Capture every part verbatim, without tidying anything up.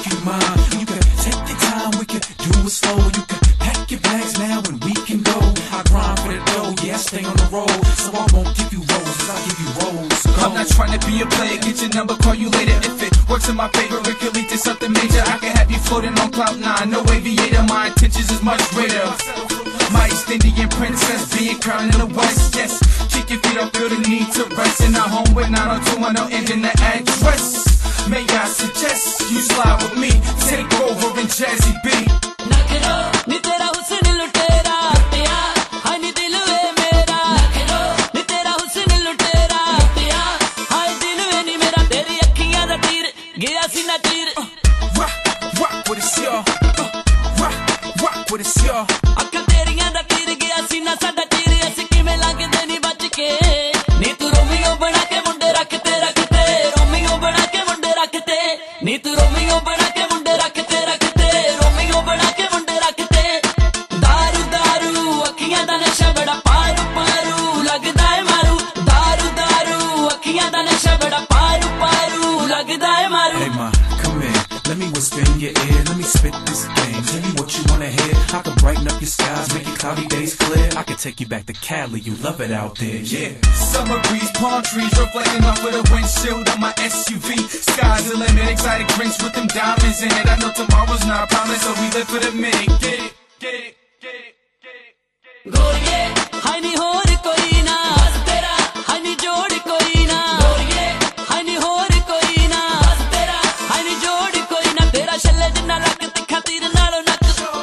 make you mine. You can take your time, we can do it slow. You can pack your bags now and we can go. I grind for the dough, yeah, I stay on the road. So I won't give you roses, I'll give you rolls. I'm not trying to be a player, get your number, call you later. If it works in my favor, it could lead to something major. I can have you floating on cloud nine, no aviator. My intentions is much greater. My Indian princess being crowned in the west, yes. Kick your feet up, feel the need to rest. In our home with nine oh two one oh end in the address. May I suggest you slide with me, take over in Jazzy B. नी तेरा हुस्न लुटेरा लुटिया हाय नी दिल वे मेरा नी तेरा हुस्न लुटेरा लुटिया हाय दिल वे नी मेरा तेरी अखियां दा तीर गया सी ना तीर Rock, rock with it's y'all. Rock, rock with it's y'all. अख तेरियां दा तीर गया सी ना साडा तीर असी किवें लगदे नी बच के नी तू रोमियो बना के मुंडे रखते रखते रोमियो बना के मुंडे रखते नी तू रोमियो बना के मुंडे रखते रखते रोमियो बना के मुंडे रखते दारू दारू अखियां दा नशा बड़ा पारू पारू लगदा है मारू दारू दारू अखियां दा नशा बड़ा पारू पारू लगदा है मारू Hey ma, come here, let me whisper in your ear. Let me spit this thing, tell me what you wanna hear. I can brighten up your skies, make your cloudy days clear. I can take you back to Cali, you love it out there, yeah. Summer breeze, palm trees reflecting off of the windshield of my S U V. Sky's the limit, exotic drinks with them diamonds in it. I know tomorrow's not promised, so we live for the minute. Get it, get it, get it, get it, get it. गोरिये हाय नी होर कोई ना बस तेरा हाय नी जोड़ कोई ना गोरिये हाय नी होर कोई ना बस तेरा हाय नी जोड़ कोई ना तेरा छल्ले जिन्ना लक तिखा तीर नालों नक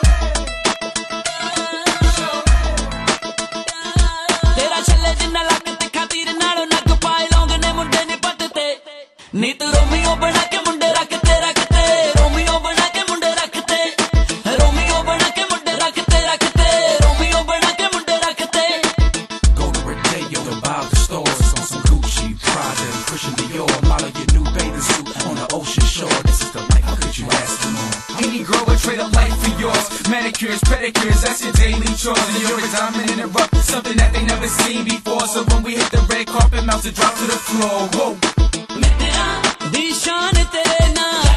तेरा छल्ले जिन्ना लक तिखा तीर नालों नक पाए लौंग ने मुंडे नी पटते नी तू रोमियो बना के मुंडे रखते रखते रोमियो बना के मुंडे रखते रोमियो बना के मुंडे रखते रखते रोमियो बना के मुंडे रखते Go to Rodeo and buy the stores on some Gucci, Prada, and Christian Dior. Model your new bathing suit on the ocean shore. This is the life, how could you ask for more? Any girl would trade a life for yours. Manicures, pedicures, that's your daily chores. And you're a diamond in the rough, something that they never seen before. So when we hit the red carpet, mouths to drop to the floor. Whoa. मित्रा दी शान तेरे नाल